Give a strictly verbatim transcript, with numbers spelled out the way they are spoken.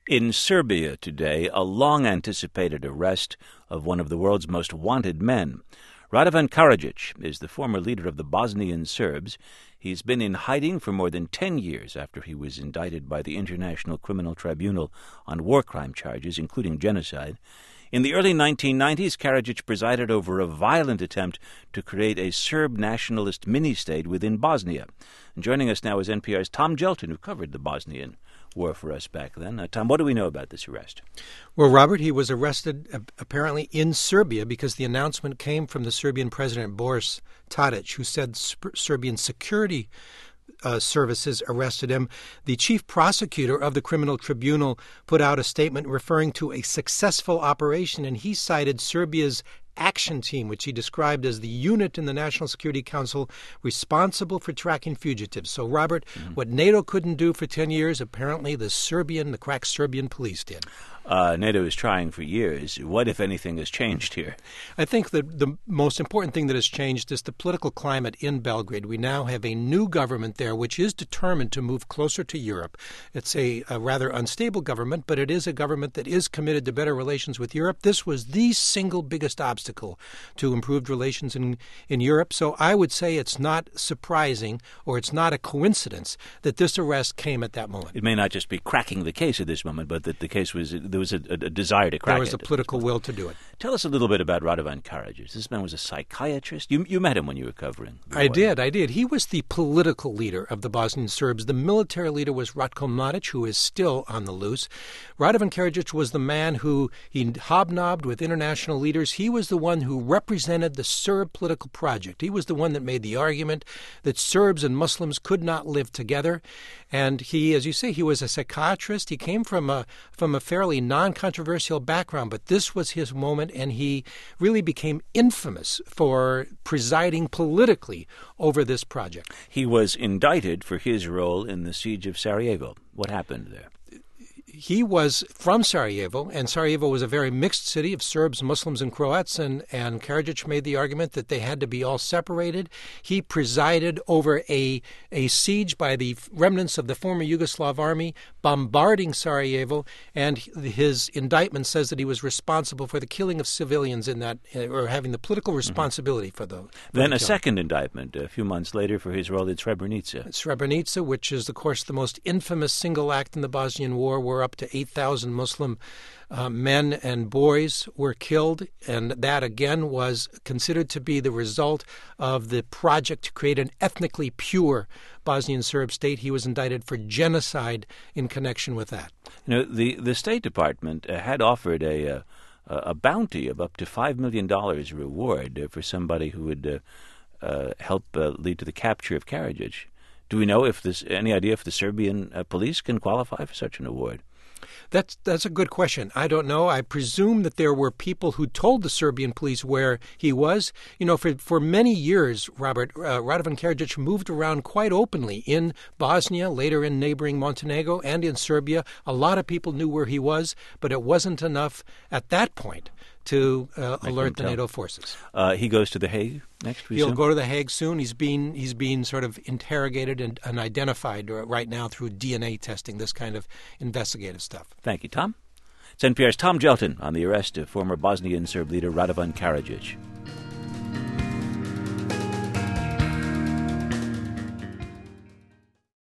In Serbia today, a long-anticipated arrest of one of the world's most wanted men. Radovan Karadzic is the former leader of the Bosnian Serbs. He's been in hiding for more than ten years after he was indicted by the International Criminal Tribunal on war crime charges, including genocide. In the early nineteen nineties, Karadzic presided over a violent attempt to create a Serb nationalist mini-state within Bosnia. And joining us now is N P R's Tom Gelton, who covered the Bosnian war for us back then. Uh, Tom, what do we know about this arrest? Well, Robert, he was arrested uh, apparently in Serbia because the announcement came from the Serbian president, Boris Tadic, who said Sp- Serbian security Uh, services arrested him. The chief prosecutor of the criminal tribunal put out a statement referring to a successful operation, and he cited Serbia's action team, which he described as the unit in the National Security Council responsible for tracking fugitives. So, Robert, mm-hmm. what NATO couldn't do for ten years, apparently the Serbian, the crack Serbian police did. Uh, NATO is trying for years. What, if anything, has changed here? I think that the most important thing that has changed is the political climate in Belgrade. We now have a new government there which is determined to move closer to Europe. It's a, a rather unstable government, but it is a government that is committed to better relations with Europe. This was the single biggest obstacle to improved relations in, in Europe. So I would say it's not surprising, or it's not a coincidence, that this arrest came at that moment. It may not just be cracking the case at this moment, but that the case was... there was a, a desire to crack it. There was a political will to do it. Tell us a little bit about Radovan Karadzic. This man was a psychiatrist. You you met him when you were covering the I war. did, I did. He was the political leader of the Bosnian Serbs. The military leader was Ratko Mladic, who is still on the loose. Radovan Karadzic was the man who he hobnobbed with international leaders. He was the one who represented the Serb political project. He was the one that made the argument that Serbs and Muslims could not live together. And he, as you say, he was a psychiatrist. He came from a from a fairly non-controversial background, but this was his moment, and he really became infamous for presiding politically over this project. He was indicted for his role in the siege of Sarajevo. What happened there? He was from Sarajevo, and Sarajevo was a very mixed city of Serbs, Muslims, and Croats, and, and Karadzic made the argument that they had to be all separated. He presided over a, a siege by the remnants of the former Yugoslav army, bombarding Sarajevo, and his indictment says that he was responsible for the killing of civilians in that, or having the political responsibility mm-hmm. for the for Then the a second indictment a few months later for his role in Srebrenica. Srebrenica, which is, of course, the most infamous single act in the Bosnian War, where up to eight thousand Muslim uh, men and boys were killed, and that again was considered to be the result of the project to create an ethnically pure Bosnian Serb state. He was indicted for genocide in connection with that. You know, the, the State Department uh, had offered a uh, a bounty of up to five million dollars reward uh, for somebody who would uh, uh, help uh, lead to the capture of Karadzic. Do we know if this any idea if the Serbian uh, police can qualify for such an award? That's that's a good question. I don't know. I presume that there were people who told the Serbian police where he was. You know, for, for many years, Robert, uh, Radovan Karadzic moved around quite openly in Bosnia, later in neighboring Montenegro, and in Serbia. A lot of people knew where he was, but it wasn't enough at that point to uh, alert the NATO forces. Uh, he goes to The Hague next week. He'll go to The Hague soon. He's being he's being sort of interrogated and, and identified right now through D N A testing, this kind of investigative stuff. Thank you, Tom. It's N P R's Tom Gelton on the arrest of former Bosnian Serb leader Radovan Karadzic.